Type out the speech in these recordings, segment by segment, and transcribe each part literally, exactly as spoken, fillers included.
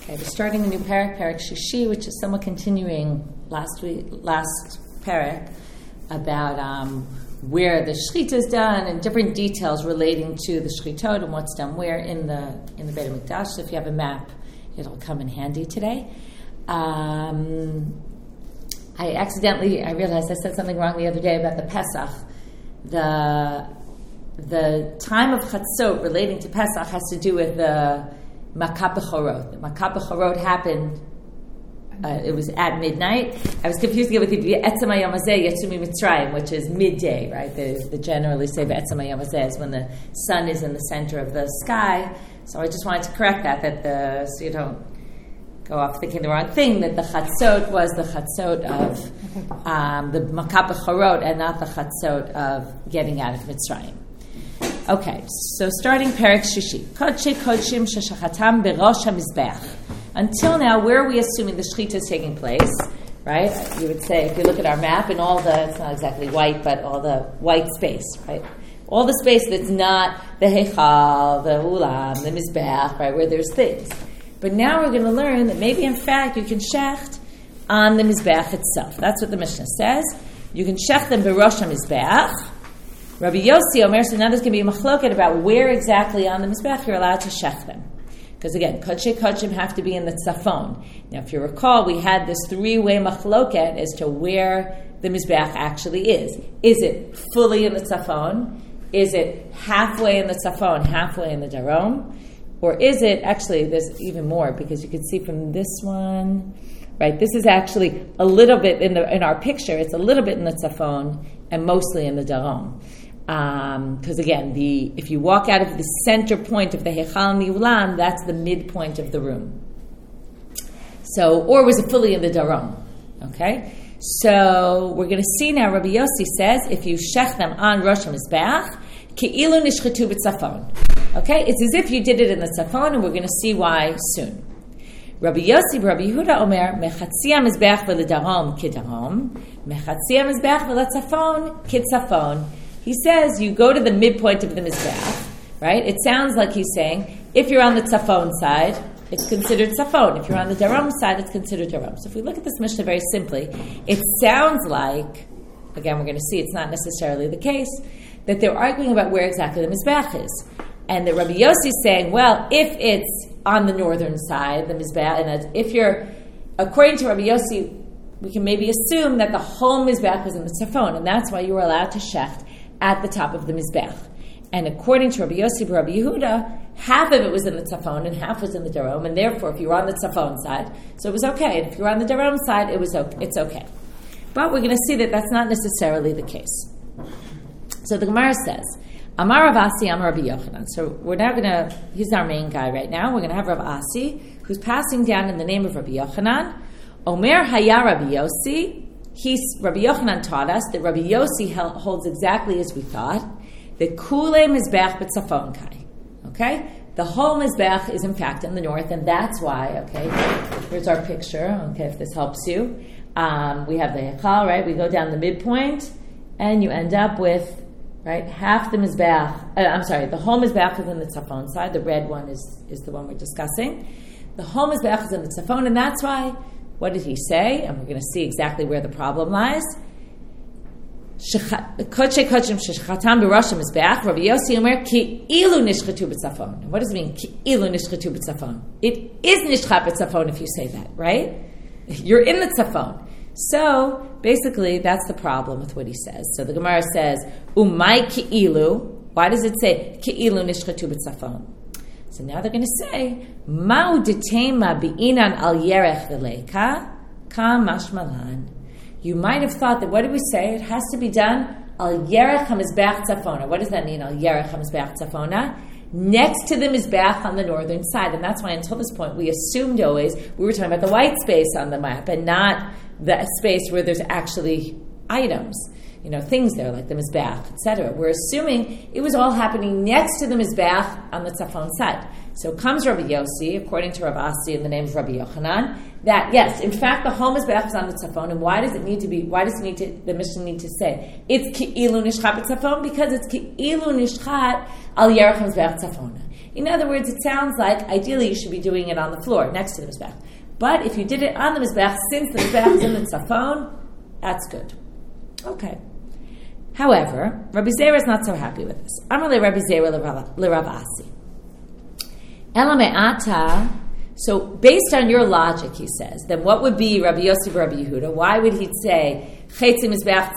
Okay, we're starting a new parak, parak Shishi, which is somewhat continuing last week, last parak about um, where the shechita is done and different details relating to the shchitot and what's done where in the in the Beit HaMikdash. So if you have a map, it'll come in handy today. Um, I accidentally, I realized I said something wrong the other day about the Pesach. The the time of Chatzot relating to Pesach has to do with the Makat Bechorot. The Makat Bechorot happened, uh, it was at midnight. I was confused again with the Etzem HaYom Hazeh Yetzumi Mitzrayim, which is midday, right? They, they generally say the Etzem HaYom Hazeh is when the sun is in the center of the sky. So I just wanted to correct that, that the, so you don't go off thinking the wrong thing, that the Chatzot was the Chatzot of um, the Makat Bechorot and not the Chatzot of getting out of Mitzrayim. Okay, so starting Perek Shishi. Kodshe Kodshim Sheshachatam Berosh HaMizbeach. Until now, where are we assuming the Shechita is taking place? Right? You would say, if you look at our map and all the, it's not exactly white, but all the white space, right? All the space that's not the Heichal, the Ulam, the Mizbeach, right, where there's things. But now we're going to learn that maybe, in fact, you can shecht on the Mizbeach itself. That's what the Mishnah says. You can shecht them Berosh HaMizbeach. Rabbi Yossi Omer, so now there's going to be a machloket about where exactly on the Mizbeach you're allowed to shech them. Because again, Kodshe Kodshim have to be in the tzafon. Now if you recall, we had this three-way machloket as to where the Mizbeach actually is. Is it fully in the tzafon? Is it halfway in the tzafon, halfway in the darom? Or is it, actually, there's even more, because you can see from this one, right, this is actually a little bit, in the in our picture, it's a little bit in the tzafon and mostly in the darom. Because um, again, the if you walk out of the center point of the Heichal and the Ulam, that's the midpoint of the room. So, or was it fully in the Darom? Okay, so we're going to see now. Rabbi Yossi says if you shech them on Rosh HaMizbeach, Ke'ilu nishchetu b'tzafon. Okay, it's as if you did it in the tzafon, and we're going to see why soon. Rabbi Yossi, Rabbi Yehuda Omer, mechatzia mizbeach v'ledarom kidarom, mechatzia mizbeach v'letzafon kitzafon. He says you go to the midpoint of the Mizbeach, right? It sounds like he's saying, if you're on the Tzafon side, it's considered Tzafon. If you're on the Darom side, it's considered Darom. So if we look at this Mishnah very simply, it sounds like, again, we're going to see it's not necessarily the case, that they're arguing about where exactly the Mizbeach is. And that Rabbi Yossi is saying, well, if it's on the northern side, the Mizbeach, and if you're, according to Rabbi Yossi, we can maybe assume that the whole Mizbeach was in the Tzafon, and that's why you were allowed to shecht at the top of the Mizbeach. And according to Rabbi Yossi and Rabbi Yehuda, half of it was in the Tzafon and half was in the Darom, and therefore if you were on the Tzafon side, so it was okay. And if you were on the Darom side, it was okay. It's okay. But we're going to see that that's not necessarily the case. So the Gemara says, Amar Rav Asi, Amar Rabbi Yochanan. So we're now going to, he's our main guy right now, we're going to have Rav Asi, who's passing down in the name of Rabbi Yochanan. Omer Haya Rabbi Yossi. He's, Rabbi Yochanan taught us that Rabbi Yossi holds exactly as we thought, that Kule Mizbeach B'tzafon Kai. Okay? The whole Mizbeach is in fact in the north, and that's why, okay, here's our picture, okay, if this helps you. Um, we have the Heichal, right? We go down the midpoint, and you end up with, right, half the Mizbeach, uh, I'm sorry, the whole Mizbeach is in the Tzafon side, the red one is, is the one we're discussing. The whole Mizbeach is in the Tzafon, and that's why, what did he say? And we're going to see exactly where the problem lies. Kodshe Kodshim Sheshachatam Berosh HaMizbeach. Rabbi Yossi Omer Ki'ilu nishchetu b'tzafon. What does it mean? Ki'ilu nishchetu b'tzafon. It is nishchat b'tzafon if you say that, right? You're in the tzafon. So basically, that's the problem with what he says. So the Gemara says, Umay Ki'ilu. Why does it say Ki'ilu nishchetu b'tzafon? So now they're going to say, Ma'u detema bi'inan al yerech v'leika ka mashmalan. You might have thought that, what did we say? It has to be done al yerech hamizbeach tzafona. What does that mean, al yerech hamizbeach tzafona? Next to the mizbeach on the northern side. And that's why until this point we assumed always, we were talking about the white space on the map and not the space where there's actually items. You know, things there like the Mizbeach, et cetera. We're assuming it was all happening next to the Mizbeach on the Tzafon side. So comes Rabbi Yossi, according to Rav Asi in the name of Rabbi Yochanan, that yes, in fact, the whole Mizbeach is on the Tzafon. And why does it need to be? Why does it need to? The Mishnah need to say it's Ki'ilu Nishchat B'Tzafon because it's Ki'ilu Nishchat Al Yerech Mizbeach Tzafona. In other words, it sounds like ideally you should be doing it on the floor next to the Mizbeach. But if you did it on the Mizbeach, since the Mizbeach is in the Tzafon, that's good. Okay. However, Rabbi Zera is not so happy with this. Amalei Rabbi Zera l'Rav Asi. Ela me'ata. So based on your logic, he says, then what would be Rabbi Yossi Rabbi Yehuda? Why would he say Chetzi Mizbeach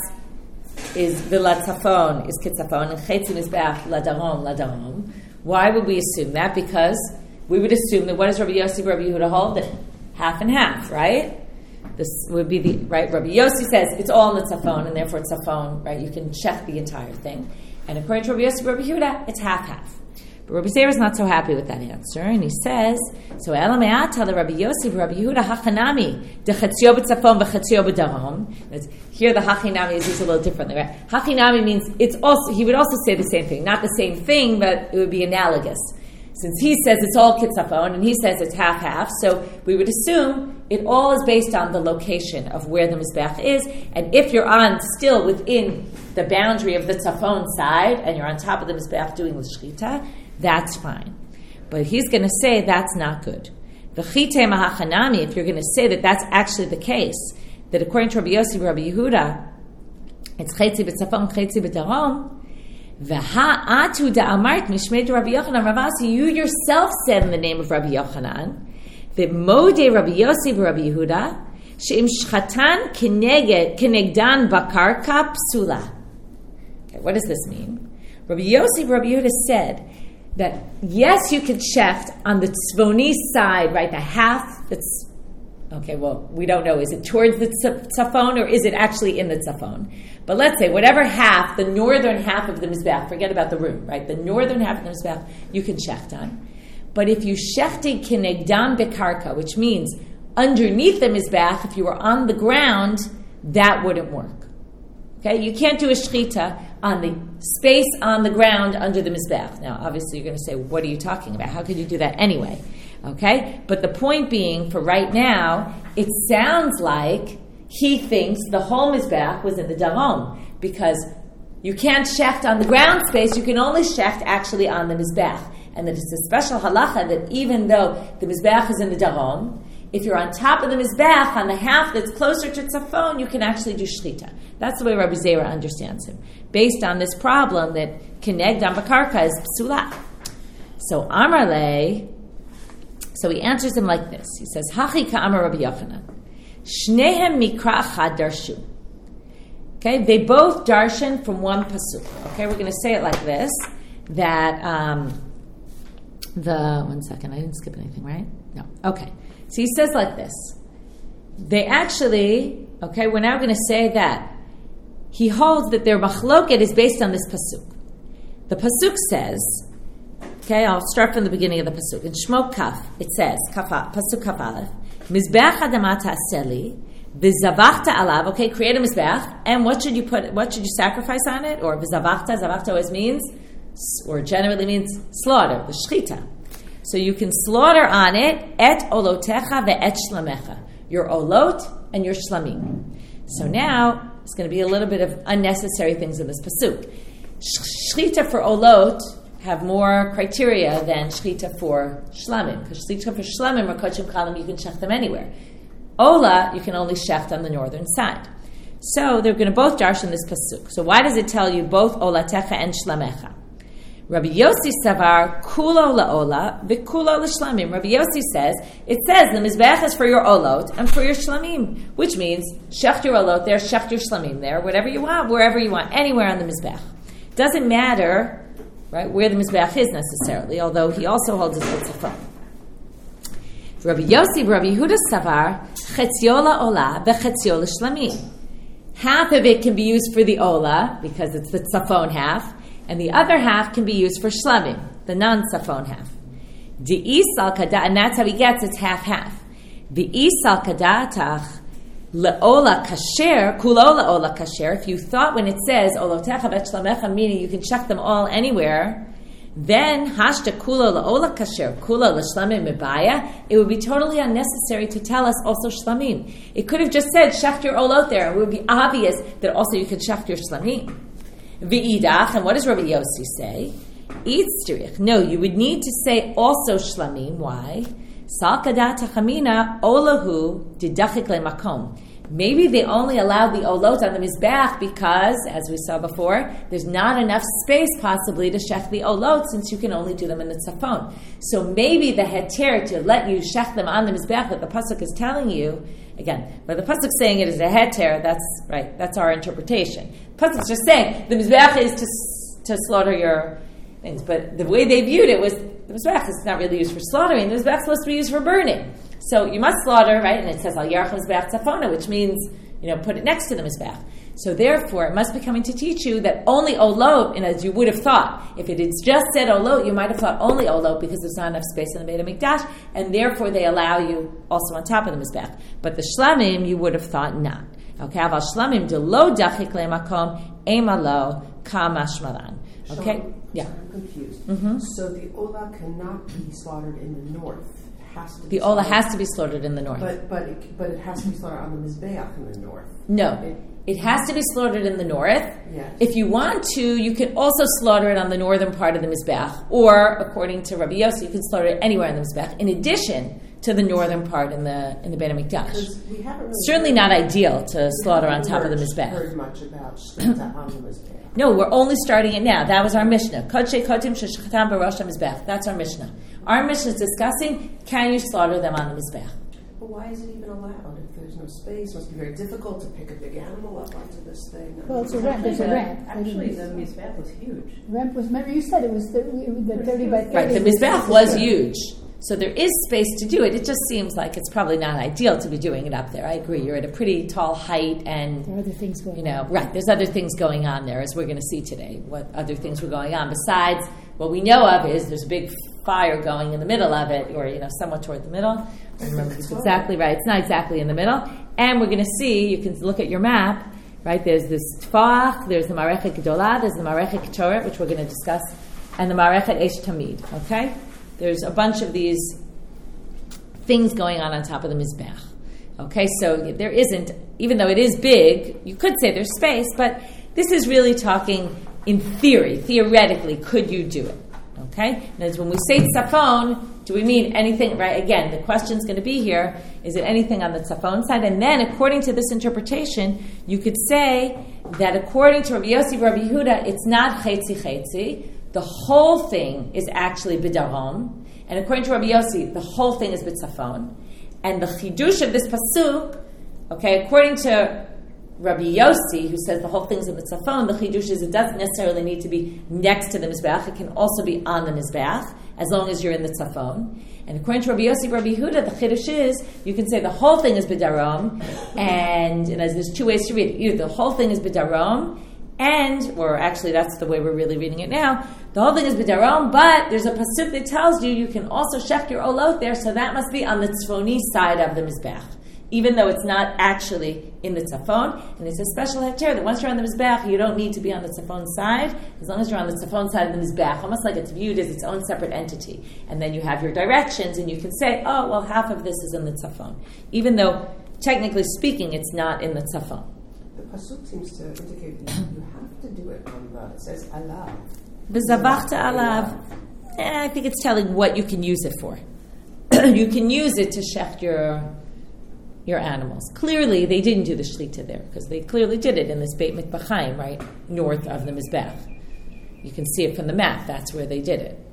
is v'la Tzafon is Kitzafon and Chetzi Mizbeach la Darom la Darom? Why would we assume that? Because we would assume that what does Rabbi Yossi Rabbi Yehuda hold? That half and half, right? This would be the right. Rabbi Yossi says it's all in the Tzafon, and therefore it's Tzafon, right? You can check the entire thing. And according to Rabbi Yossi Rabbi Yehuda, it's half half. But Rabbi Zera is not so happy with that answer, and he says, "So Ela me'ata the Rabbi Yossi Rabbi Yehuda hachanami de chatzio b'Tzafon v'chatzio b'Darom." Here the hachinami is used a little differently, right? Hachinami means it's also. He would also say the same thing, not the same thing, but it would be analogous. Since he says it's all Kitzafon and he says it's half-half, so we would assume it all is based on the location of where the Mizbeach is, and if you're on still within the boundary of the Tzafon side, and you're on top of the Mizbeach doing the Shechita, that's fine. But he's going to say that's not good. V'chite mahachanami, if you're going to say that that's actually the case, that according to Rabbi Yossi Rabbi Yehuda, it's Chetzi b'Tzafon, Chetzi b'Darom, V'ha'atu da'amart mishmei Rabbi Yochanan Rav Asi, you yourself said in the name of Rabbi Yochanan, v'modei Rabbi Yossi v'Rabbi Yehuda, she'im shchatan kenegdan bakarka psula. Okay, what does this mean? Rabbi Yossi v'Rabbi Yehuda said that yes, you could shecht on the tzvoni side, right, the half that's, okay, well, we don't know, is it towards the tzafon or is it actually in the tzafon? But let's say whatever half, the northern half of the Mizbeach, forget about the room, right? The northern half of the Mizbeach, you can shecht on. But if you shechted kinegdam bekarka, which means underneath the Mizbeach, if you were on the ground, that wouldn't work. Okay? You can't do a shechita on the space on the ground under the Mizbeach. Now, obviously, you're going to say, what are you talking about? How could you do that anyway? Okay? But the point being, for right now, it sounds like he thinks the whole Mizbeach was in the Darom, because you can't shecht on the ground space, you can only shecht actually on the Mizbeach. And that it's a special halacha that even though the Mizbeach is in the Darom, if you're on top of the Mizbeach, on the half that's closer to Tzafon, you can actually do Shechita. That's the way Rabbi Zera understands him, based on this problem that Keneg Dam Bakarka is Psula. So Amarle, so he answers him like this. He says, Hachi ka'amar Rabbi Yochanan. Shnehem mikra achad darshu. Okay, they both darshan from one pasuk. Okay, we're going to say it like this, that um, the, one second, I didn't skip anything, right? No. Okay. So he says like this. They actually, okay, we're now going to say that he holds that their machloket is based on this pasuk. The pasuk says, okay, I'll start from the beginning of the pasuk. In Shmo Kaf, it says, Kafa, pasuk Kaf Aleph, Mizbeach Adama Ta'aseli, V'zavachta alav, okay, create a Mizbeach, and what should you put, what should you sacrifice on it? Or V'zavachta, Zavachta always means, or generally means slaughter, the shechita. So you can slaughter on it, et olotecha ve'et shlamecha, your olot and your shlamim. So now, it's going to be a little bit of unnecessary things in this pasuk. Shechita for olot have more criteria than shechita for shlamim, because shechita for shlamim or kochim chalim, you can shecht them anywhere. Ola, you can only shecht on the northern side. So they're going to both darshan this pasuk. So why does it tell you both olatecha and shlamecha? Rabbi Yossi savar kulo laola v'kulo l'shlamim. Rabbi Yossi says, it says the mizbeach is for your olot and for your shlamim, which means shecht your olot there, shecht your shlamim there, whatever you want, wherever you want, anywhere on the mizbeach. Doesn't matter, right, where the mizbeach is necessarily, although he also holds it with tzafon. Rabbi Yossi, Rabbi Yehuda savar chetzio laola v'chetzio l'shlamim. Half of it can be used for the ola because it's the tzafon half. And the other half can be used for shlamim, the non-tzafon half. The isal kada, and that's how he gets it's half-half. The isal kadatach leola kasher, kulola ola kasher. If you thought when it says olotecha vet shlamecha, meaning you can check them all anywhere, then hashta kulo laola kasher, kulo l'shlamim mibaya, it would be totally unnecessary to tell us also shlamim. It could have just said shecht your olot there, and it would be obvious that also you could shecht your shlamim. V'idach, and what does Rabbi Yossi say? eats tzirich. No, you would need to say also shlamim. Why? Sal kadat hachamina olahu didachik lemakom. Maybe they only allowed the olot on the mizbeach because, as we saw before, there's not enough space possibly to shech the olot since you can only do them in the tzafon. So maybe the heter to let you shech them on the mizbeach that the pasuk is telling you, again, but the pasuk saying it is a heter, that's right, that's our interpretation. The pasuk's just saying the mizbeach is to, to slaughter your things, but the way they viewed it was the mizbeach is not really used for slaughtering, the mizbeach is supposed to be used for burning. So you must slaughter, right? And it says al yarach mizbeach tzafona, which means, you know, put it next to the mizbeach. So therefore, it must be coming to teach you that only olot, and as you would have thought, if it had just said olot, you might have thought only olot because there's not enough space in the Beit HaMikdash, and therefore they allow you also on top of the mizbeach. But the shlamim, you would have thought not. Okay, aval shlamim de lo dachik le'makom ema lo kamash malan. Okay, Sean, yeah. I'm confused. Mm-hmm. So the olah cannot be slaughtered in the north. Has to the olah has to be slaughtered in the north. But but it, but it has to be slaughtered on the mizbeach in the north. No, it, it has to be slaughtered in the north. Yes. If you want to, you can also slaughter it on the northern part of the mizbeach, or according to Rabbi Yossi, you can slaughter it anywhere in the mizbeach. In addition to the northern part in the in the Beit HaMikdash. We haven't really Certainly heard, not ideal to slaughter on top heard, of the mizbeach. Heard much about shechita on the mizbeach. No, we're only starting it now. That was our Mishnah. Kodshe kodim sheshchatam b'rosh hamizbech. That's our Mishnah. Our Mishnah is discussing, can you slaughter them on the mizbech? But why is it even allowed if there's no space? It must be very difficult to pick a big animal up onto this thing. Well, it's a ramp. There's a ramp. Actually, the mizbech was huge. The ramp was, remember you said it was the, the thirty by thirty. Right, the mizbech was huge. So there is space to do it. It just seems like it's probably not ideal to be doing it up there. I agree. You're at a pretty tall height, and there are other things going you know, on. right? There's other things going on there, as we're going to see today. What other things were going on besides what we know of is there's a big fire going in the middle of it, or you know, somewhat toward the middle. I remember it's exactly right. It's not exactly in the middle, and we're going to see. You can look at your map. Right? There's this tfach. There's the Marechet Gedolah. There's the Marechet Ketoret, which we're going to discuss, and the Marechet Eish Tamid. Okay. There's a bunch of these things going on on top of the mizbech. Okay, so there isn't, even though it is big, you could say there's space, but this is really talking in theory, theoretically, could you do it? Okay, and when we say tzafon, do we mean anything, right? Again, the question's going to be here, is it anything on the tzafon side? And then, according to this interpretation, you could say that according to Rabbi Yossi and Rabbi Yehuda, it's not chetzi chetzi. The whole thing is actually b'darom. And according to Rabbi Yossi, the whole thing is b'tzafon. And the chidush of this pasuk, okay, according to Rabbi Yossi, who says the whole thing's in the tzafon, the chidush is it doesn't necessarily need to be next to the mizbeach. It can also be on the mizbeach, as long as you're in the tzafon. And according to Rabbi Yossi, Rabbi Yehuda, the chidush is you can say the whole thing is b'darom, and, and as there's two ways to read it. Either the whole thing is b'darom, and, or actually that's the way we're really reading it now, the whole thing is b'darom, but there's a pasuk that tells you you can also shech your olot there, so that must be on the tzfoni side of the mizbeach, even though it's not actually in the tzafon. And it's a special heter that once you're on the mizbeach, you don't need to be on the tzafon side, as long as you're on the tzafon side of the mizbeach, almost like it's viewed as its own separate entity. And then you have your directions, and you can say, oh, well, half of this is in the tzafon, even though, technically speaking, it's not in the tzafon. The pasuk seems to indicate that you have to do it on the, it says alav. B'zavachta alav. Eh, I think it's telling what you can use it for. You can use it to shech your your animals. Clearly, they didn't do the shlita there because they clearly did it in this Beit Mikbachayim, right north of the mizbech. You can see it from the map. That's where they did it.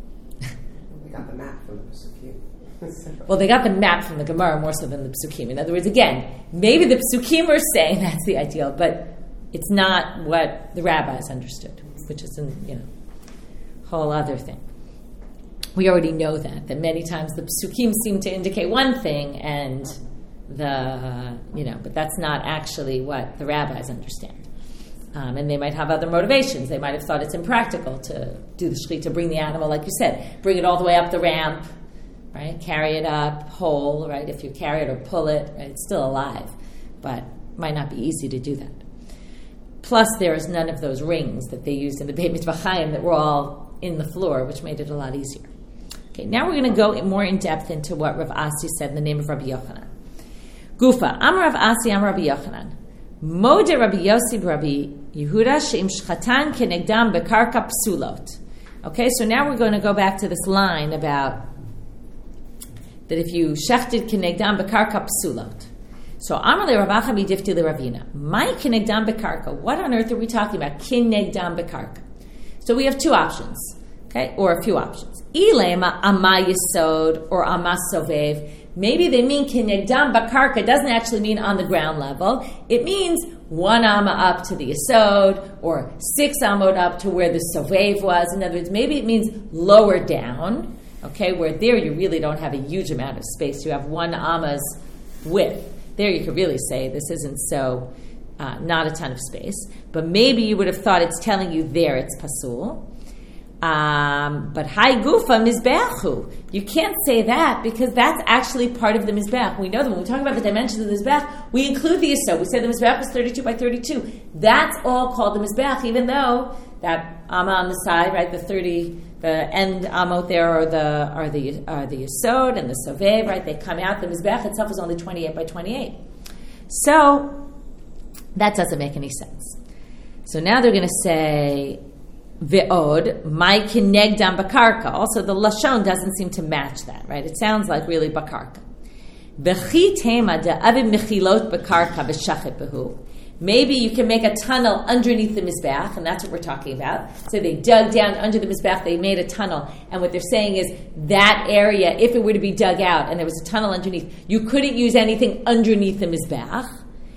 We got the map from the pasukim. Well, they got the map from the Gemara more so than the Psukim. In other words, again, maybe the Psukim are saying that's the ideal, but it's not what the rabbis understood, which is a you know, whole other thing. We already know that, that many times the Psukim seem to indicate one thing, and the, you know, but that's not actually what the rabbis understand. Um, and they might have other motivations. They might have thought it's impractical to do the shechita, to bring the animal, like you said, bring it all the way up the ramp, right? Carry it up whole, right? If you carry it or pull it, right? It's still alive, but it might not be easy to do that. Plus, there is none of those rings that they used in the Beit Mitvachayim that were all in the floor, which made it a lot easier. Okay, now we're going to go more in depth into what Rav Asi said in the name of Rabbi Yochanan. Gufa, Amar Rav Asi, Amar Rabbi Yochanan. Mode Rabbi Yossi Rabbi Yehuda she'im shchatan kenegdam bekarka psulot. Okay, so now we're going to go back to this line about that if you shechted kinegdam bekarka psulot. So Amar le Rav Acha midifti le Ravina. My kinegdam bekarka. What on earth are we talking about? Kinegdam bekarka. So we have two options, okay, or a few options. Ilema ama yisod or ama sovev. Maybe they mean kinegdam bakarka. It doesn't actually mean on the ground level. It means one amma up to the yisod or six amot up to where the sovev was. In other words, maybe it means lower down, okay, where there you really don't have a huge amount of space. You have one amma's width. There you could really say this isn't so, uh, not a ton of space. But maybe you would have thought it's telling you there it's pasul. Um, but hai gufa mizbechu. You can't say that because that's actually part of the mizbech. We know that when we talk about the dimensions of the mizbech, we include the yisod. We say the mizbech is thirty-two by thirty-two. That's all called the mizbech, even though that amma on the side, right, the thirty, the end amot there are the are the are the yisod and the sovev, right? They come out. The mizbech itself is only twenty-eight by twenty-eight. So that doesn't make any sense. So now they're going to say ve'od my kinegdam bakarka. Also, the lashon doesn't seem to match that, right? It sounds like really bakarka. V'chi tema de avim mechilot bakarka b'shachet behu. Maybe you can make a tunnel underneath the mizbech, and that's what we're talking about. So they dug down under the mizbech, they made a tunnel, and what they're saying is that area, if it were to be dug out and there was a tunnel underneath, you couldn't use anything underneath the mizbech.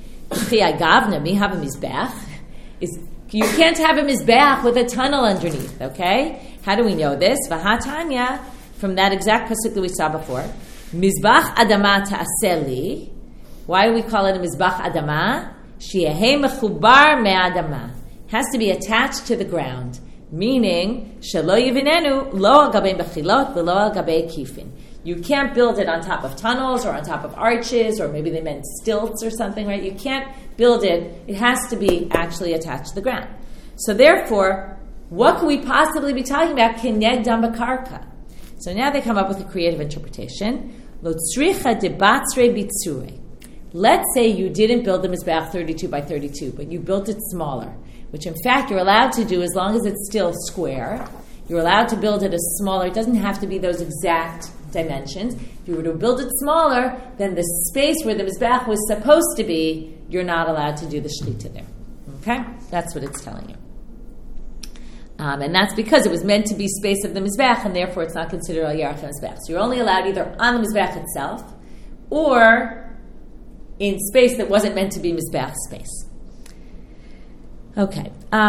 Mi have a mizbech. Is you can't have a mizbech with a tunnel underneath, okay? How do we know this? V'hatanya, from that exact pasuk that we saw before. Mizbach adama ta'aseli. Why do we call it a mizbach adama? Shiehei mechubar me'adama. Has to be attached to the ground. Meaning, shelo yivinenu lo al gabei bechilot v'lo al gabei kifin. You can't build it on top of tunnels or on top of arches, or maybe they meant stilts or something, right? You can't build it. It has to be actually attached to the ground. So therefore, what could we possibly be talking about? Kinegdam bakarka. So now they come up with a creative interpretation. Lo tzricha de batzre bitzure. Let's say you didn't build the mizbech thirty-two by thirty-two, but you built it smaller, which in fact you're allowed to do as long as it's still square. You're allowed to build it as smaller. It doesn't have to be those exact dimensions. If you were to build it smaller, then the space where the mizbech was supposed to be, you're not allowed to do the shlita there. Okay? That's what it's telling you. Um, and that's because it was meant to be space of the mizbech, and therefore it's not considered al yarach mizbech. So you're only allowed either on the mizbech itself, or in space that wasn't meant to be mizbech space. Okay.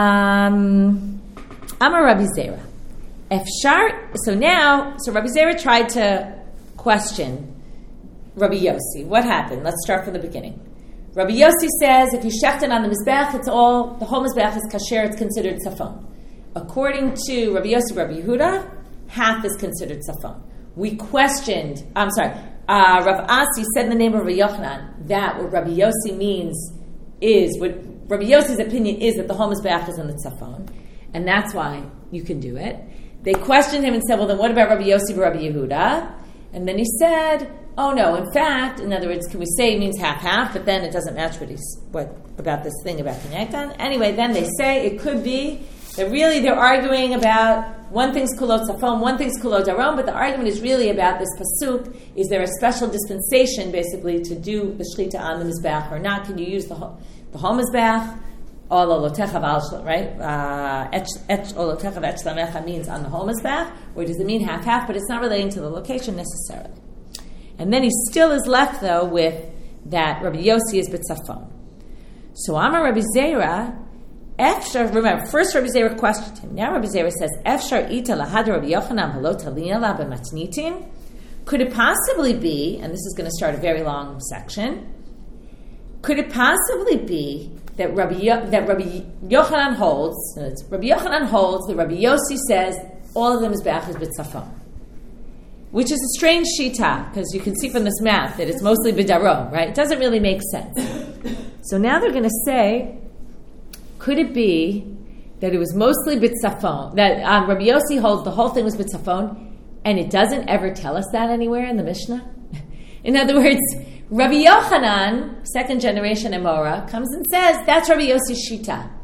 Um, Amar Rabbi Zera. Efshar, so now, so Rabbi Zera tried to question Rabbi Yossi. What happened? Let's start from the beginning. Rabbi Yossi says if you shecht it on the mizbech, it's all, the whole mizbech is kasher, it's considered safon. According to Rabbi Yossi, Rabbi Yehuda, half is considered safon. We questioned, I'm sorry, uh, Rav Asi said in the name of Rabbi Yochanan that what Rabbi Yossi means is, what Rabbi Yossi's opinion is that the whole mizbech is on the safon, and that's why you can do it. They questioned him and said, well, then what about Rabbi Yossi and Rabbi Yehuda? And then he said, oh no, in fact, in other words, can we say it means half-half, but then it doesn't match what he's, what, about this thing about Kinegdan? Anyway, then they say it could be that really they're arguing about one thing's kulot safon, one thing's kulot darom, but the argument is really about this pasuk. Is there a special dispensation, basically, to do the shechita on the mizbech or not? Can you use the whole, the whole mizbech? All olotecha v'al, right? Et olotecha v'etchlamecha means on the whole mizbech, or does it mean half-half? But it's not relating to the location necessarily. And then he still is left, though, with that Rabbi Yossi is b'tzafon. So Amar Rabbi Zera, Efshar, remember, first Rabbi Zera questioned him. Now Rabbi Zera says, Efshar ita lahad Rabbi Yochanan halo talina la b'matnitin. Could it possibly be, and this is going to start a very long section, could it possibly be that Rabbi Yo, that Rabbi Yochanan holds, Rabbi Yochanan holds that Rabbi Yossi says all of them is b'achaz b'tzafon, which is a strange shita because you can see from this math that it's mostly b'darom, right? It doesn't really make sense. So now they're going to say, could it be that it was mostly b'tzafon, that um, Rabbi Yossi holds the whole thing was b'tzafon, and it doesn't ever tell us that anywhere in the Mishnah? In other words, Rabbi Yochanan, second generation Emora, comes and says, that's Rabbi Yossi's shita.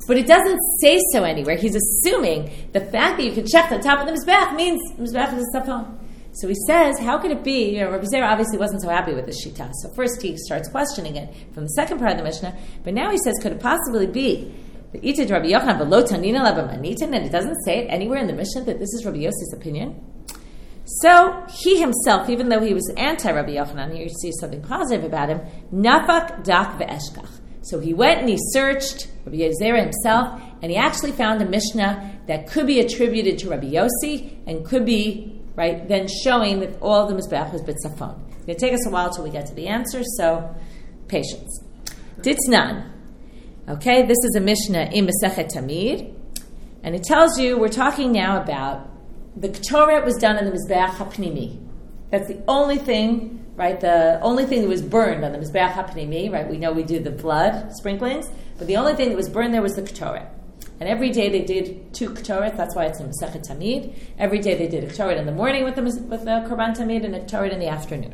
But it doesn't say so anywhere. He's assuming the fact that you can check the top of the Mizbeach means Mizbeach is a Safon. So he says, how could it be? You know, Rabbi Zera obviously wasn't so happy with this Shita. So first he starts questioning it from the second part of the Mishnah. But now he says, could it possibly be that Itid Rabbi Yochanan below Tanina Labamanitin, and it doesn't say it anywhere in the Mishnah that this is Rabbi Yossi's opinion? So he himself, even though he was anti-Rabbi Yochanan, here you see something positive about him, Nafak dak ve'eshkach. So he went and he searched, Rabbi Zera himself, and he actually found a Mishnah that could be attributed to Rabbi Yossi and could be, right, then showing that all of the Mizbeach was B'tzafon. It's going to take us a while till we get to the answer, so patience. Ditnan. Okay, this is a Mishnah in Masechet Tamid, and it tells you, we're talking now about the Ketoret was done in the Mizbeach HaPnimi. That's the only thing, right, the only thing that was burned on the Mizbeach HaPnimi, right, we know we do the blood sprinklings, but the only thing that was burned there was the Ketoret. And every day they did two Ketoret, that's why it's in Masechet Tamid. Every day they did a Ketoret in the morning with the, with the Korban Tamid and a Ketoret in the afternoon.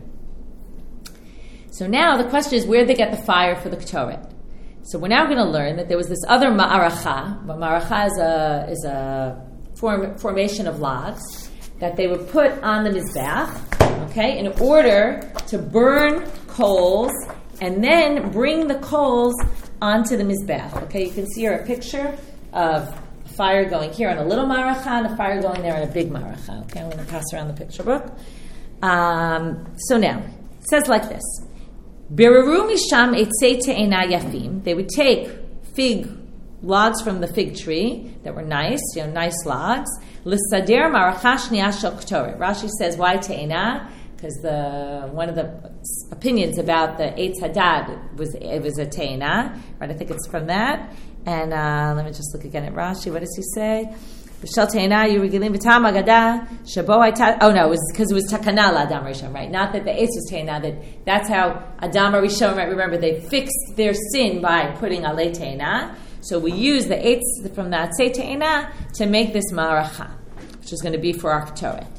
So now the question is, where did they get the fire for the Ketoret? So we're now going to learn that there was this other Ma'aracha. Ma'aracha is a, is a form, formation of logs that they would put on the Mizbeach, okay, in order to burn coals and then bring the coals onto the Mizbeach. Okay, you can see here a picture of a fire going here on a little Ma'aracha and a fire going there on a big Ma'aracha. Okay, I'm going to pass around the picture book. Um, so now, it says like this. Biraru misham etzei te'ena yafim. They would take fig logs from the fig tree that were nice, you know, nice logs. L'sader ma'aracha shniya shel ketoret. Rashi says, why te'ena? Because the one of the opinions about the Eitz Hadad was it was a te'ena, right? I think it's from that. And uh, let me just look again at Rashi. What does he say? B'shel te'ena yurigilim v'tam agada shabo hayta. Oh no, it was because it was takana l'adam rishon, right? Not that the eitz was te'ena. That that's how Adam Rishon, right? Remember, they fixed their sin by putting alei te'ena. So we use the eitz from that say te'ena to make this ma'aracha, which is going to be for our ketoret.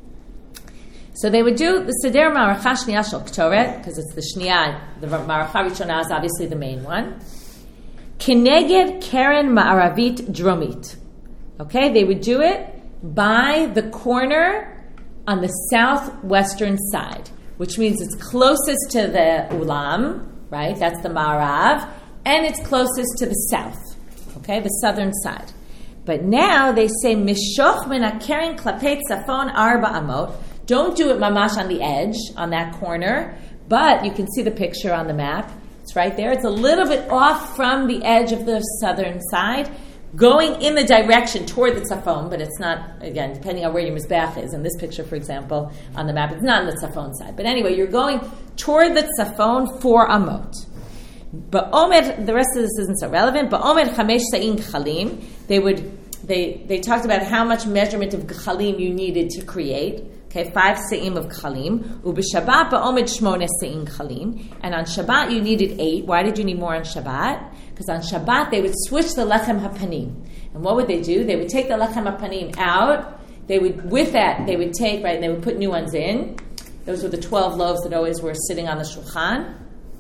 So they would do the seder ma'aracha shniya shel ketoret because it's the shniya. The ma'aracha rishonah is obviously the main one. Keneged keren ma'aravit dromit. Okay, they would do it by the corner on the southwestern side, which means it's closest to the ulam, right? That's the ma'arav, and it's closest to the south, okay, the southern side. But now they say mishoch min hakeren klapei tzafon arba amot. Don't do it mamash on the edge, on that corner, but you can see the picture on the map. It's right there. It's a little bit off from the edge of the southern side, going in the direction toward the tzafon, but it's not, again, depending on where your mizbeach is. In this picture, for example, on the map, it's not on the tzafon side. But anyway, you're going toward the tzafon for amot. But omer, the rest of this isn't so relevant. But omer chamesh sa'in chalim, they would, they they talked about how much measurement of chalim you needed to create. Okay, five se'im of chalim. Ub'Shabbat ba'omed shmone se'im chalim. And on Shabbat you needed eight. Why did you need more on Shabbat? Because on Shabbat they would switch the lechem hapanim. And what would they do? They would take the lechem hapanim out. They would, with that, they would take, right, and they would put new ones in. Those were the twelve loaves that always were sitting on the shulchan.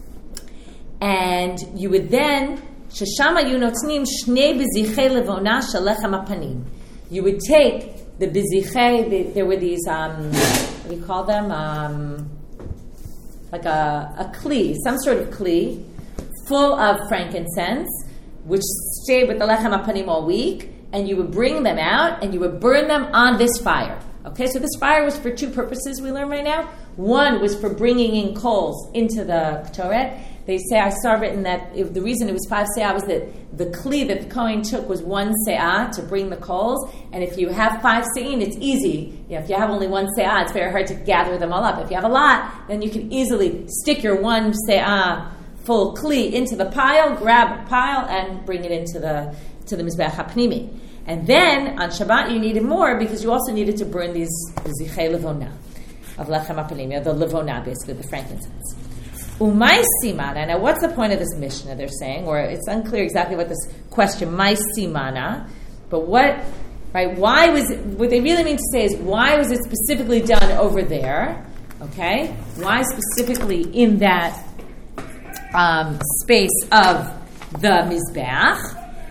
And you would then, sheshama yunotnim shnei bezichei levona shel lechem hapanim. You would take the bizichei, there were these, um, what do you call them? Um, like a, a kli, some sort of kli, full of frankincense, which stayed with the lechem hapanim all week, and you would bring them out, and you would burn them on this fire. Okay, so this fire was for two purposes, we learn right now. One was for bringing in coals into the ketoret. They say, I saw written that if the reason it was five se'ah was that the kli that the Kohen took was one se'ah to bring the coals, and if you have five se'in, it's easy. You know, if you have only one se'ah, it's very hard to gather them all up. If you have a lot, then you can easily stick your one se'ah full kli into the pile, grab a pile, and bring it into the to the mizbeach hapnimi. And then on Shabbat you needed more because you also needed to burn these zichei levona of lechem hapanim, the levona, basically the frankincense. Umay simana. Now, what's the point of this Mishnah? They're saying, or it's unclear exactly what this question my simana, but what, right? Why was it, what they really mean to say is why was it specifically done over there? Okay, why specifically in that um, space of the mizbeach?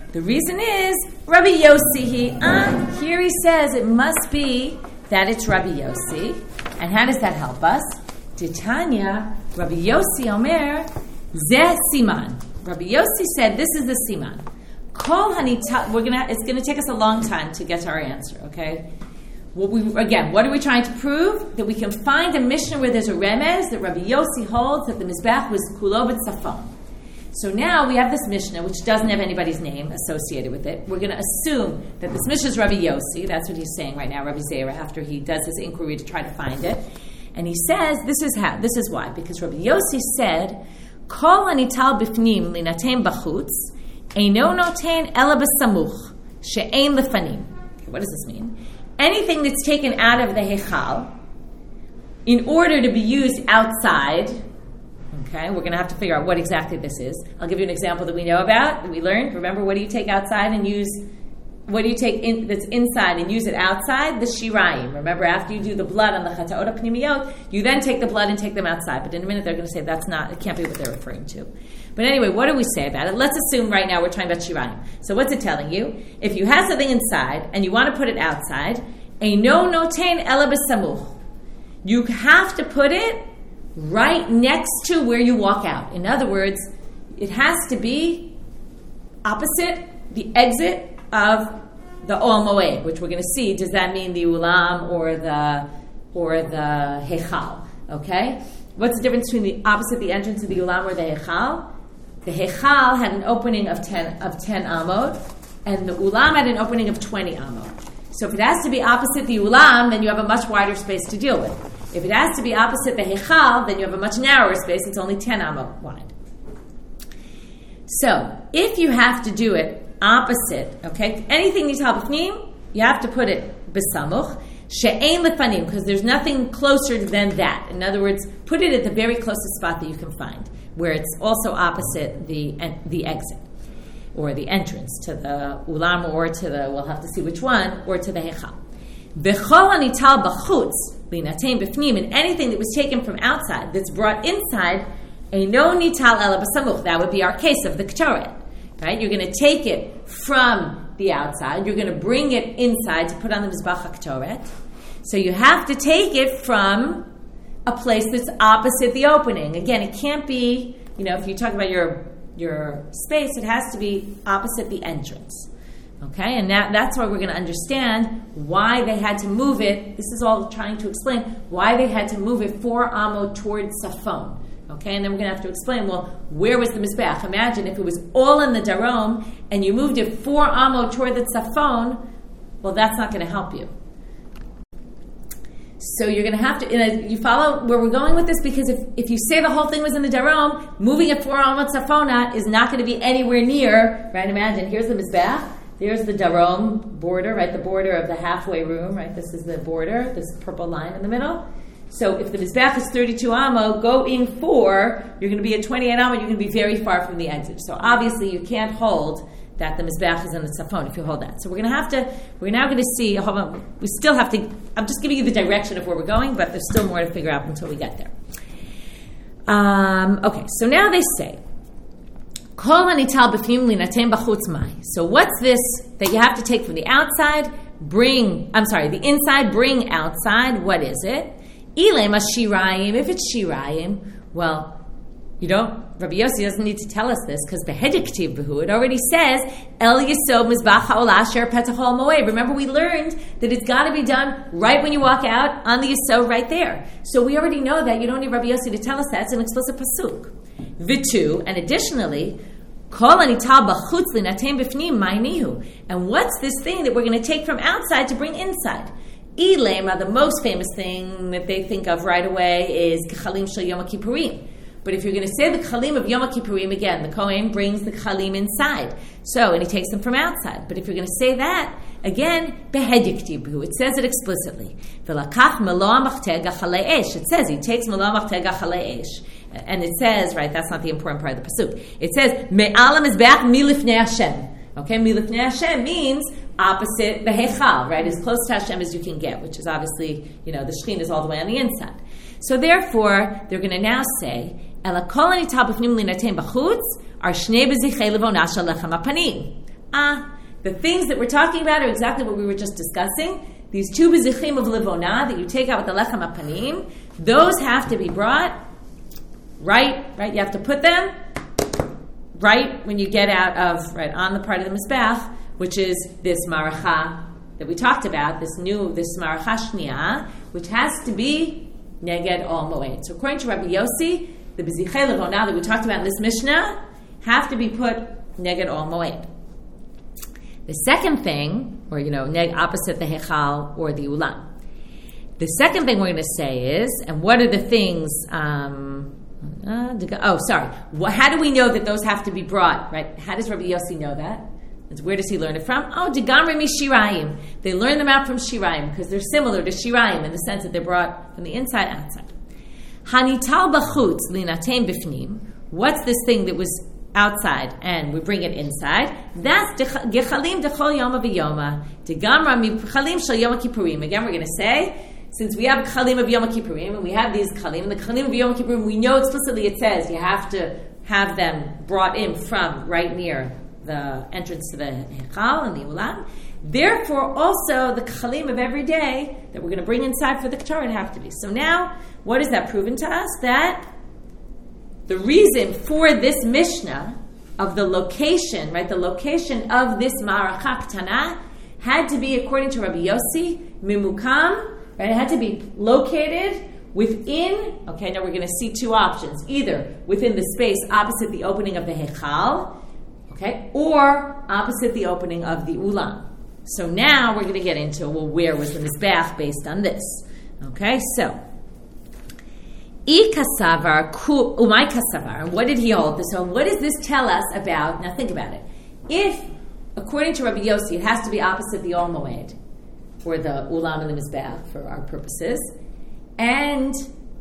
The reason is Rabbi Yossi. He, uh, here he says it must be that it's Rabbi Yossi. And how does that help us? Titania, Rabbi Yossi Omer, Zeh Siman. Rabbi Yossi said, this is the Siman. Kol Hanita, we're gonna, it's gonna take us a long time to get to our answer, okay? What we, again, what are we trying to prove? That we can find a Mishnah where there's a remez that Rabbi Yossi holds that the Mizbach was Kulo b'Tzafon. So now we have this Mishnah, which doesn't have anybody's name associated with it. We're going to assume that this Mishnah is Rabbi Yossi. That's what he's saying right now, Rabbi Zera, after he does his inquiry to try to find it. And he says, this is how, this is why. Because Rabbi Yossi said, Kol anital bifnim linatem bachutz, eino noten ela b'samuch, she'ein lefanim. Okay, what does this mean? Anything that's taken out of the hechal, in order to be used outside. Okay, we're going to have to figure out what exactly this is. I'll give you an example that we know about, that we learned. Remember, what do you take outside and use? What do you take in, that's inside and use it outside? The shirayim. Remember, after you do the blood on the chata'ot pnimiyot, you then take the blood and take them outside. But in a minute, they're going to say that's not, it can't be what they're referring to. But anyway, what do we say about it? Let's assume right now we're talking about shirayim. So what's it telling you? If you have something inside and you want to put it outside, eino noten ela b'samuch. You have to put it right next to where you walk out. In other words, it has to be opposite the exit of the Ol Moed, which we're going to see. Does that mean the Ulam or the or the Hechal? Okay? What's the difference between the opposite the entrance of the Ulam or the Hechal? The Hechal had an opening of ten of ten amot, and the Ulam had an opening of twenty amot. So if it has to be opposite the Ulam, then you have a much wider space to deal with. If it has to be opposite the Hechal, then you have a much narrower space. It's only ten amot wide. So, if you have to do it opposite, okay, anything Nital B'fnim, you have to put it B'samuch, She'ein Lefanim, because there's nothing closer than that. In other words, put it at the very closest spot that you can find, where it's also opposite the the exit, or the entrance to the Ulam, or to the, we'll have to see which one, or to the Hechal. V'chol anital b'chutz linatem b'fnim, and anything that was taken from outside that's brought inside, eino nital ela b'samuch. That would be our case of the ketoret, right? You're going to take it from the outside. You're going to bring it inside to put on the mizbach haketoret. So you have to take it from a place that's opposite the opening. Again, it can't be, you know, if you talk about your your space, it has to be opposite the entrance. Okay, and that, that's why we're going to understand why they had to move it. This is all trying to explain why they had to move it four amot towards Safon. Okay, and then we're going to have to explain, well, where was the Mizbeach? Imagine if it was all in the Darom and you moved it four amot toward the Safon, well, that's not going to help you. So you're going to have to, in a, you follow where we're going with this? Because if, if you say the whole thing was in the Darom, moving it four amot Safona is not going to be anywhere near, right? Imagine, here's the Mizbeach. There's the Darom border, right? The border of the halfway room, right? This is the border, this purple line in the middle. So if the Mizbeach is thirty-two amo, go in four, you're going to be at twenty-eight amo, you're going to be very far from the exit. So obviously you can't hold that the Mizbeach is in the Safon if you hold that. So we're going to have to, we're now going to see, hold on, we still have to, I'm just giving you the direction of where we're going, but there's still more to figure out until we get there. Um, okay, so now they say, so what's this that you have to take from the outside, bring, I'm sorry, the inside, bring outside? What is it? If it's shirayim, well, you don't, Rabbi Yossi doesn't need to tell us this because behediktiv b'hu, it already says, El Yisod Mizbach Ha'olah Asher Petach Hol Moed. Remember, we learned that it's got to be done right when you walk out on the Yisod right there. So we already know that. You don't need Rabbi Yossi to tell us that. It's an explicit pasuk. Vitu, and additionally, Kol anital b'chutz linatem b'fnim ma'inihu. And what's this thing that we're going to take from outside to bring inside? Ilema, the most famous thing that they think of right away is Kechalim Shel Yom Kippurim. But if you're going to say the Kechalim of Yom Kippurim, again, the Kohen brings the Kechalim inside. So, and he takes them from outside. But if you're going to say that, again, behediktibu, it says it explicitly. V'lakach meloa machteh gachalei esh. It says he takes meloa machteh gachalei esh. And it says, right, that's not the important part of the pasuk. It says, me'alam mizbeach milifnei Hashem. Okay, milifnei Hashem means opposite the Hechal, right, as close to Hashem as you can get, which is obviously, you know, the Shekhinah is all the way on the inside. So therefore, they're going to now say, Ela kol anital b'fnim linatem b'chutz are shnei bezichei levona shel lechem hapanim. Ah, the things that we're talking about are exactly what we were just discussing. These two bezichim of livona that you take out with the lechem apanim, those have to be brought right, right? You have to put them right when you get out of, right, on the part of the mizbeach, which is this maracha that we talked about, this new, this maracha shniya, which has to be neged ol moed. So according to Rabbi Yossi, the bezichei livona that we talked about in this Mishnah have to be put neged ol moed. The second thing, or you know, neg opposite the hechal or the ulam. The second thing we're going to say is, and what are the things? Um, uh, oh, sorry. How do we know that those have to be brought? Right? How does Rabbi Yossi know that? Where does he learn it from? Oh, degamri mi shirayim. They learn them out from shirayim because they're similar to shirayim in the sense that they're brought from the inside outside. Hanital b'chutz linatein bifnim. What's this thing that was outside and we bring it inside? That's gechalim dechol yoma v'yoma. Degamra mi chalim shel yom kippurim. Again, we're going to say, since we have chalim of yom kippurim and we have these chalim, and the chalim of yom kippurim, we know explicitly it says you have to have them brought in from right near the entrance to the hechal and the ulam. Therefore, also the chalim of every day that we're going to bring inside for the Ketara have to be. So now, what is that proven to us? That the reason for this Mishnah of the location, right, the location of this maracha ktana had to be, according to Rabbi Yossi, mimukam, right, it had to be located within, okay, now we're going to see two options, either within the space opposite the opening of the hechal, okay, or opposite the opening of the ulam. So now we're going to get into, well, where was the mizbeach based on this? Okay, so I kasavar, umay kasavar. What did he hold? So what does this tell us about? Now think about it. If, according to Rabbi Yossi, it has to be opposite the ol moed, or the ulam and the mizbeach for our purposes, and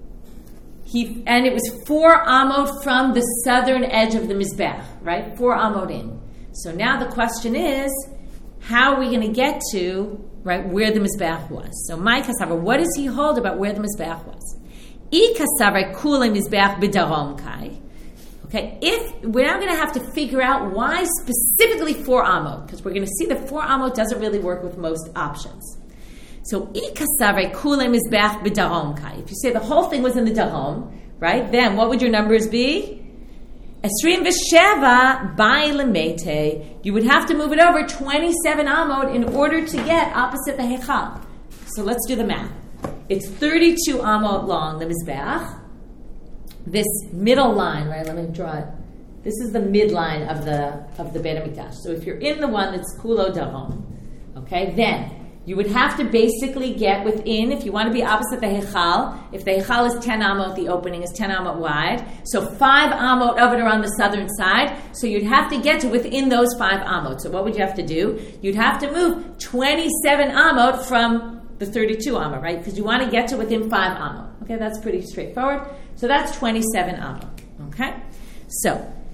he and it was four amot from the southern edge of the mizbeach, right? Four amot in. So now the question is, how are we going to get to, right, where the mizbeach was? So my kasavar, what does he hold about where the mizbeach was? I kasavar kule mizbeach b'darom kai. Okay, if we're now going to have to figure out why specifically four amot, because we're going to see that four amot doesn't really work with most options. So I kasavar kule mizbeach b'darom kai. If you say the whole thing was in the darom, right, then what would your numbers be? Esrim v'sheva by lemete. You would have to move it over twenty-seven amot in order to get opposite the hechal. So let's do the math. It's thirty-two amot long, the mizbeach. This middle line, right? Let me draw it. This is the midline of the of the Beit HaMikdash. So if you're in the one that's kulo darom, okay, then you would have to basically get within, if you want to be opposite the hechal, if the hechal is ten amot, the opening is ten amot wide, so five amot of it are on the southern side, so you'd have to get to within those five amot. So what would you have to do? You'd have to move twenty-seven amot from the thirty-two amot, right? Because you want to get to within five amot. Okay, that's pretty straightforward. So that's twenty-seven amot. Okay? So,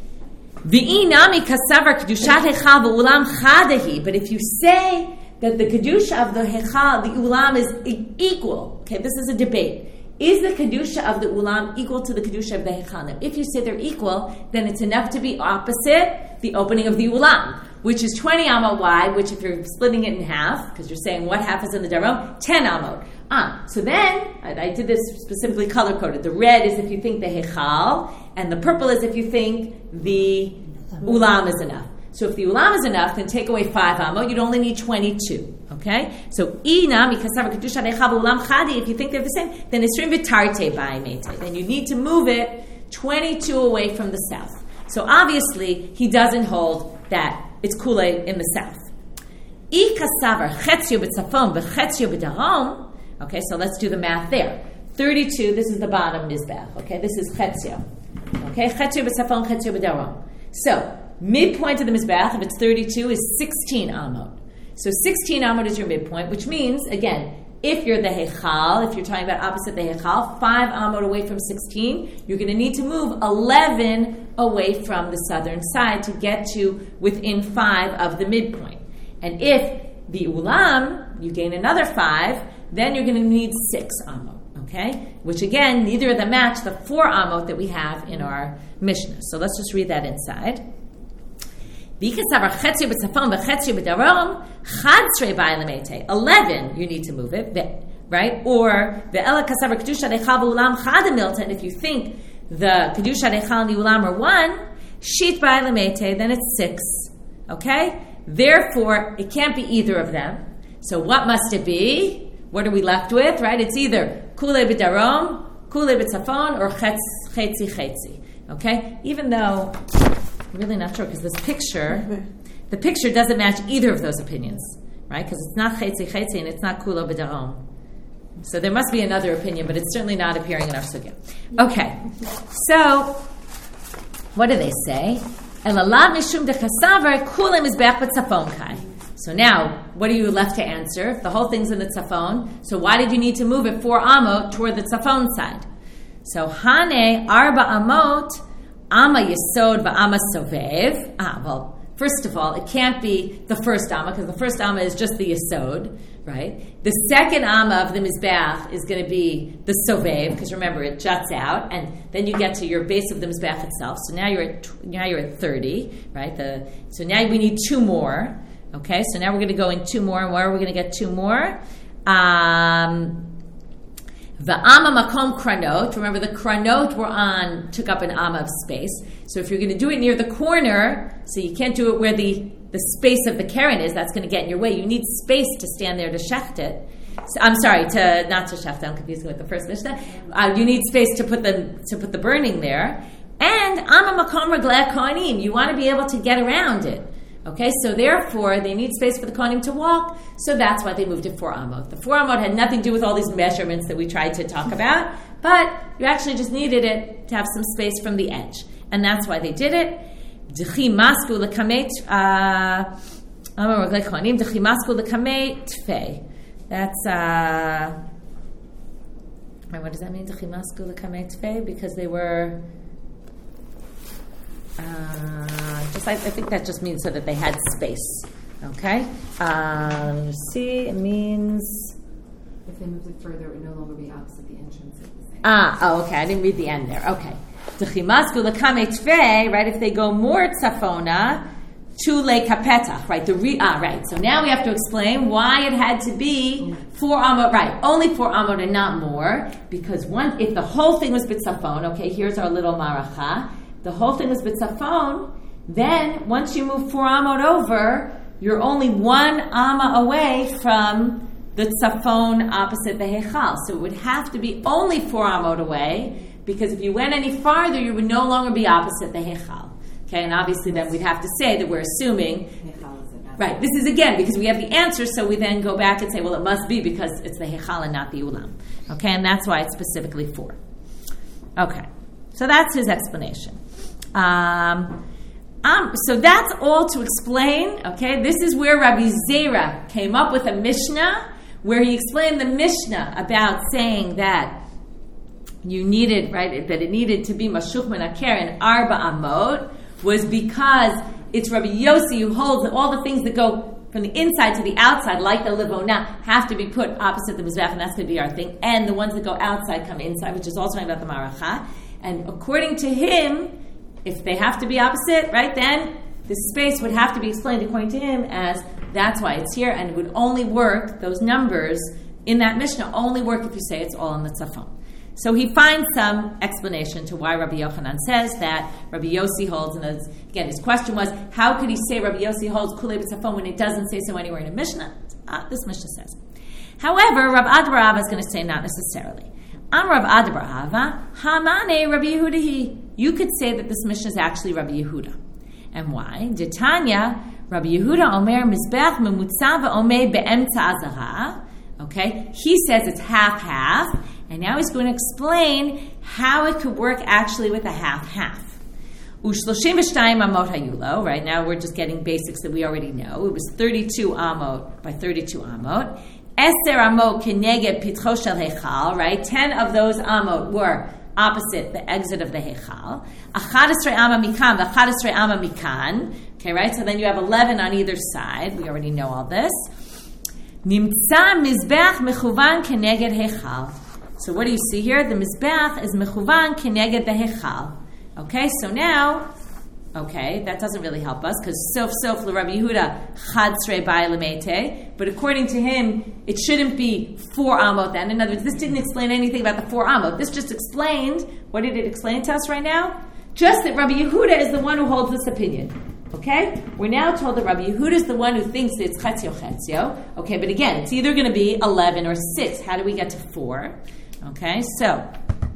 v'inami kasavar kedushat hechal v'ulam chadahi. But if you say that the kedusha of the hechal, the ulam, is equal, okay, this is a debate. Is the kedusha of the ulam equal to the kedusha of the hechal? Now, if you say they're equal, then it's enough to be opposite the opening of the ulam, which is twenty amot wide, which if you're splitting it in half, because you're saying what half is in the darom, ten amot. Ah, so then, I, I did this specifically color-coded. The red is if you think the hechal, and the purple is if you think the ulam is enough. So if the ulam is enough, then take away five amot, you'd only need twenty-two. Okay? So, inam, ulam chadi, if you think they're the same, then esrim v'tarte ba'imete. Then you need to move it twenty-two away from the south. So obviously, he doesn't hold that it's Kool-Aid in the south. I kasavar chetzio b'tzafon v'chetzio b'darom. Okay, so let's do the math there. thirty-two, this is the bottom mizbech. Okay, this is chetzio. Okay, chetzio b'tzafon, chetzio b'darom. So, midpoint of the mizbech, if it's thirty-two, is sixteen amot. So sixteen amot is your midpoint, which means, again, if you're the hechal, if you're talking about opposite the hechal, five amot away from sixteen, you're going to need to move eleven away from the southern side to get to within five of the midpoint. And if the ulam, you gain another five, then you're going to need six amot, okay? Which again, neither of them match the four amot that we have in our Mishnah. So let's just read that inside. eleven, you need to move it, right? Or and if you think the Kedusha Dechal and the Ulam are one, Shit Ba'alamete, then it's six. Okay? Therefore, it can't be either of them. So what must it be? What are we left with, right? It's either Kule B'darom, Kule B'tzafon, or Chetzi Chetzi. Okay? Even though, I'm really not sure, because this picture, the picture doesn't match either of those opinions, right? Because it's not Chetzi Chetzi and it's not Kule B'darom. So there must be another opinion, but it's certainly not appearing in our sugya. Okay, so what do they say? So now, what are you left to answer? The whole thing's in the tzafon. So why did you need to move it four amot toward the tzafon side? So hane arba amot ama yesod va'ama sovev. Ah, well. First of all, it can't be the first Amma, because the first Amma is just the Yesod, right? The second Amma of the Mizbeach is going to be the Sovev, because remember, it juts out, and then you get to your base of the Mizbeach itself. So now you're at now you're at thirty, right? The so now we need two more. Okay, so now we're going to go in two more, and where are we going to get two more? Um, The Amma Makom Kranot, remember the Kranot were on, took up an Amma of space. So if you're going to do it near the corner, so you can't do it where the, the space of the Karen is, that's going to get in your way. You need space to stand there to shecht it. So, I'm sorry, to not to shecht, I'm confusing with the first Mishnah. Uh, you need space to put the to put the burning there. And Amma Makom Reglei Kohanim, you want to be able to get around it. Okay, so therefore, they need space for the Kohanim to walk, so that's why they moved it four amot. The four amot had nothing to do with all these measurements that we tried to talk about, but you actually just needed it to have some space from the edge. And that's why they did it. D'chi masku l'kamei D'chi masku l'kamei tfei. That's, uh... what does that mean, D'chi masku l'kamei tfei? Because they were... Uh, just I, I think that just means so that they had space. Okay. Um, let me see. It means if they moved it further, it would no longer be opposite the entrance of the same. Ah. Oh, okay. I didn't read the end there. Okay. Right. If they go more tzafona to le kapetach. Right. The re, ah. Right. So now we have to explain why it had to be four amot. Right. Only four amot and not more, because one. If the whole thing was b'tzafon. Okay. Here's our little maracha. The whole thing was b'tzafon, then once you move four amot over, you're only one amma away from the tzafon opposite the hechal. So it would have to be only four amot away, because if you went any farther, you would no longer be opposite the hechal. Okay, and obviously then we'd have to say that we're assuming, right, this is again, because we have the answer, so we then go back and say, well, it must be because it's the hechal and not the ulam. Okay, and that's why it's specifically four. Okay, so that's his explanation. Um, um, so that's all to explain, okay? This is where Rabbi Zera came up with a Mishnah where he explained the Mishnah about saying that you needed, right, that it needed to be Mashuch Menaker and Arba Amot was because it's Rabbi Yossi who holds that all the things that go from the inside to the outside, like the Livona, have to be put opposite the Mizbeach, and that's going to be our thing. And the ones that go outside come inside, which is also talking about the Maracha. And according to him, if they have to be opposite, right, then the space would have to be explained according to him as that's why it's here, and it would only work, those numbers in that Mishnah only work if you say it's all in the tzafon. So he finds some explanation to why Rabbi Yochanan says that Rabbi Yossi holds, and as, again, his question was, how could he say Rabbi Yossi holds kulei b'tzafon when it doesn't say so anywhere in a Mishnah? Ah, this Mishnah says. However, Rav Adbarava is going to say not necessarily. Am Rav Adbarava, Hamane Rabbi Yehudahi. You could say that this Mishnah is actually Rabbi Yehuda. And why? D'Tanya, Rabbi Yehuda Omer Mizbech Memutza V'Omei Be'emtza Azara. Okay, he says it's half-half, and now he's going to explain how it could work actually with a half-half. Ushloshim v'shtayim amot hayulo. Right now we're just getting basics that we already know. It was thirty-two amot by thirty-two amot. Eser amot keneged pitcho shel hechal. Right, ten of those amot were opposite the exit of the hechal. Achadesrei ama mikan v'achadesrei ama mikan. Okay, right. So then you have eleven on either side. We already know all this. Nimtza mizbeach mechuvan keneged hechal. So what do you see here? The mizbeach is mechuvan keneged the hechal. Okay, so now Okay, that doesn't really help us because sof sof l'Rabbi Yehuda chadsrei bai lemete. But according to him, it shouldn't be four amot. Then, in other words, this didn't explain anything about the four amot. This just explained, what did it explain to us right now? Just that Rabbi Yehuda is the one who holds this opinion. Okay, we're now told that Rabbi Yehuda is the one who thinks that it's chetzio chetzio. Okay, but again, it's either going to be eleven or six. How do we get to four? Okay, so.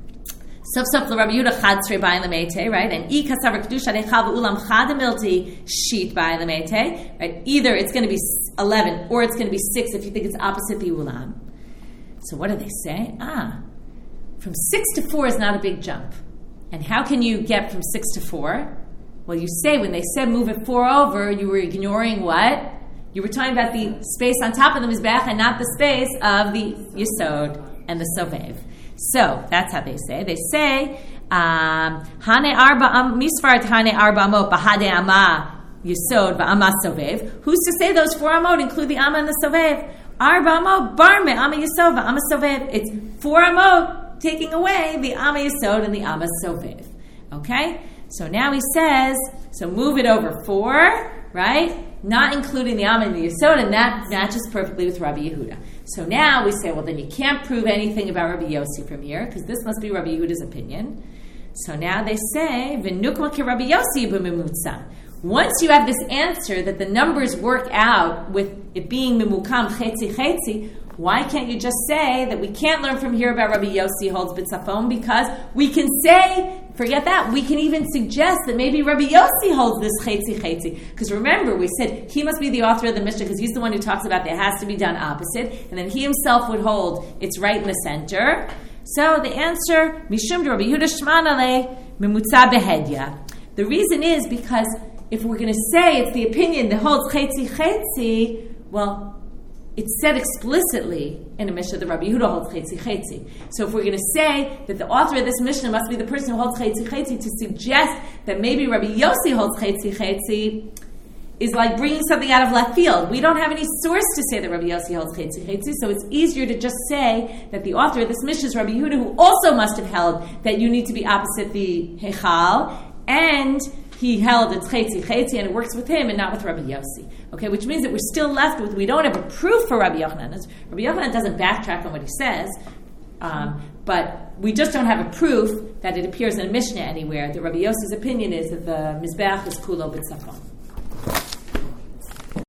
Sof sof l'Rabbi Yehuda chadsrei bai lemete, right? And I kasav kedusha dechav ulam chadamilti sheet bai lemete, right? Either it's going to be eleven or it's going to be six if you think it's opposite the ulam. So what do they say? Ah, from six to four is not a big jump. And how can you get from six to four? Well, you say when they said move it four over, you were ignoring what? You were talking about the space on top of the mizbech and not the space of the yesod and the sovev. So that's how they say. They say, "Hane arba misfart hane arba amot bahade ama yesod va'ama sovev." Who's to say those four amot include the ama and the sovev? Arba amot bar me ama yesod va'ama sovev. It's four amot taking away the ama yesod and the ama sovev. Okay. So now he says, so move it over four, right? Not including the ama and the yesod, and that matches perfectly with Rabbi Yehuda. So now we say, well, then you can't prove anything about Rabbi Yossi from here, because this must be Rabbi Yehuda's opinion. So now they say, V'nukma ki Rabbi Yossi b'mimutza. Once you have this answer that the numbers work out with it being mimukam chetzi chetzi, why can't you just say that we can't learn from here about Rabbi Yossi holds b'tzafon, because we can say, forget that, we can even suggest that maybe Rabbi Yossi holds this chetzi chetzi. Because remember, we said he must be the author of the Mishnah because he's the one who talks about that it has to be done opposite, and then he himself would hold it's right in the center. So the answer, Mishum de Rabbi Yehuda Shmanale Mimutza Behedya. The reason is because if we're going to say it's the opinion that holds chetzi chetzi, well, it's said explicitly in a Mishnah that Rabbi Yehuda holds chetzi chetzi. So if we're going to say that the author of this Mishnah must be the person who holds chetzi chetzi, to suggest that maybe Rabbi Yossi holds chetzi chetzi is like bringing something out of left field. We don't have any source to say that Rabbi Yossi holds chetzi chetzi, so it's easier to just say that the author of this Mishnah is Rabbi Yehuda, who also must have held that you need to be opposite the Heichal, and he held it's chetzi chetzi, and it works with him and not with Rabbi Yossi. Okay, which means that we're still left with, we don't have a proof for Rabbi Yochanan. Rabbi Yochanan doesn't backtrack on what he says, um, but we just don't have a proof that it appears in a Mishnah anywhere that Rabbi Yossi's opinion is that the Mizbeach is kulo b'tzafon.